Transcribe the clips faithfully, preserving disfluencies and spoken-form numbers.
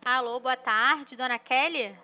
Alô, boa tarde, dona Kelly?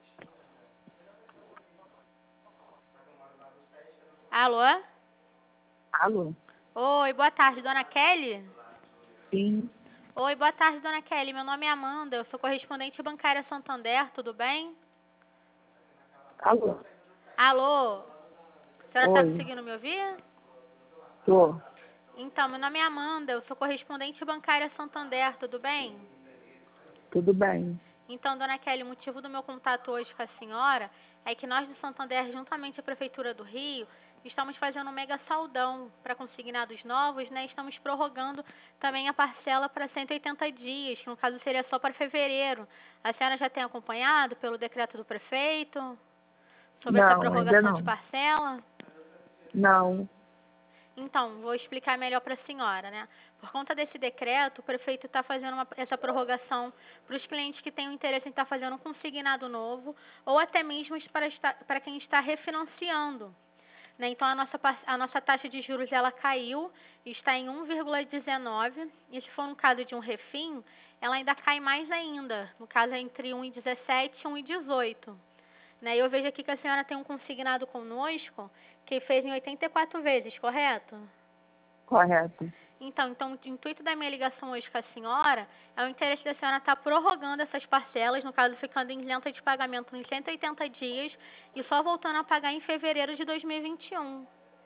Alô? Alô? Oi, boa tarde, dona Kelly? Sim. Oi, boa tarde, dona Kelly. Meu nome é Amanda, eu sou correspondente bancária Santander, tudo bem? Alô? Alô? A senhora está Oi. conseguindo me ouvir? Tô. Então, meu nome é Amanda, eu sou correspondente bancária Santander, tudo bem? Tudo bem. Então, dona Kelly, o motivo do meu contato hoje com a senhora é que nós do Santander, juntamente à Prefeitura do Rio, estamos fazendo um mega saldão para consignados novos, né? Estamos prorrogando também a parcela para cento e oitenta dias, que no caso seria só para fevereiro. A senhora já tem acompanhado pelo decreto do prefeito sobre essa Não, ainda prorrogação de não. parcela? Não. Então, vou explicar melhor para a senhora, né? Por conta desse decreto, o prefeito está fazendo uma, essa prorrogação para os clientes que têm o interesse em estar fazendo um consignado novo ou até mesmo para, estar, para quem está refinanciando. Né? Então, a nossa, a nossa taxa de juros ela caiu, está em um vírgula dezenove, e se for no caso de um refim, ela ainda cai mais ainda, no caso é entre um vírgula dezessete e um vírgula dezoito. Né? Eu vejo aqui que a senhora tem um consignado conosco que fez em oitenta e quatro vezes, correto? Correto. Então, então, o intuito da minha ligação hoje com a senhora é o interesse da senhora estar prorrogando essas parcelas, no caso ficando isenta de pagamento em cento e oitenta dias e só voltando a pagar em fevereiro de dois mil e vinte e um.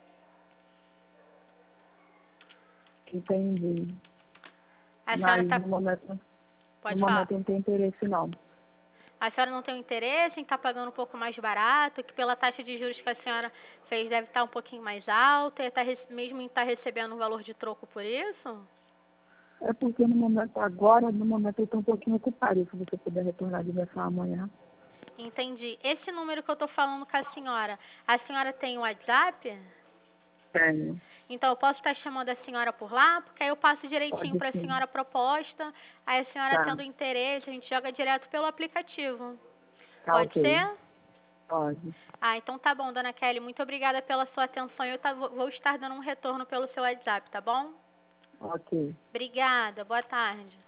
Entendi. A senhora Mas está... no momento, no Pode falar. momento eu não tenho interesse não. A senhora não tem interesse em estar pagando um pouco mais barato, que pela taxa de juros que a senhora fez deve estar um pouquinho mais alta, e tá, mesmo em estar recebendo um valor de troco por isso? É porque no momento, agora, no momento eu estou um pouquinho ocupada. Se você puder retornar de ligação amanhã. Entendi. Esse número que eu estou falando com a senhora, a senhora tem o WhatsApp? Tenho. Então, eu posso estar chamando a senhora por lá, porque aí eu passo direitinho Pode para a sim. senhora a proposta, aí a senhora Tá. tendo interesse, a gente joga direto pelo aplicativo. Tá Pode ok. ser? Pode. Ah, então tá bom, dona Kelly. Muito obrigada pela sua atenção. Eu tá, vou estar dando um retorno pelo seu WhatsApp, tá bom? Ok. Obrigada. Boa tarde.